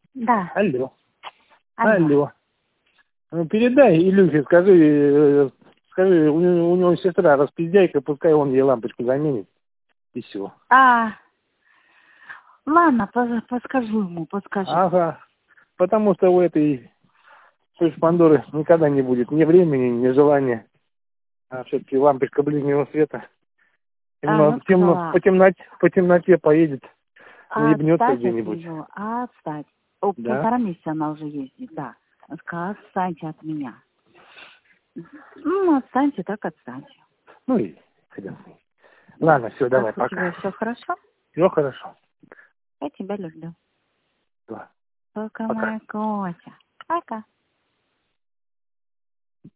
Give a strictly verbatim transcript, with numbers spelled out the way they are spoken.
Да. Алло. Алло. Алло. Ну, передай Илюхе, скажи, э, скажи, у, него- у него сестра распиздяйка, пускай он ей лампочку заменит. И все. А, ладно, пос- подскажу ему, подскажу. Ага. Потому что у этой той Пандоры никогда не будет ни времени, ни желания. А все-таки лампочка ближнего света. А, Темно, ну темно, сказала, по темноте, по темноте поедет, а ебнется отстать от где-нибудь. нее, а отстать. О, Да? полтора месяца она уже ездит, да. Сказала, отстаньте от меня. Ну, отстаньте, так отстаньте. Ну и хрен с ней. Ладно, все, давай, Как у пока. тебя все хорошо? Все хорошо. Я тебя люблю. Да. Только Пока. моя Котя. Пока.